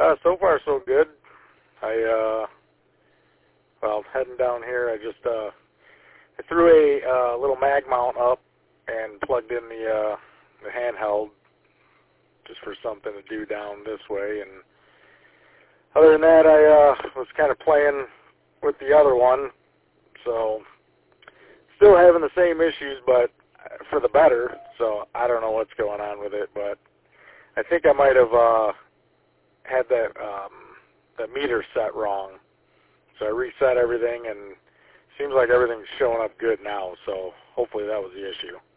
So far so good. Well, heading down here, I threw a little mag mount up and plugged in the handheld just for something to do down this way. And other than that, I was kind of playing with the other one, so still having the same issues, but for the better. So I don't know what's going on with it, but I think I might have had that the meter set wrong. So I reset everything, and seems like everything's showing up good now. So hopefully that was the issue.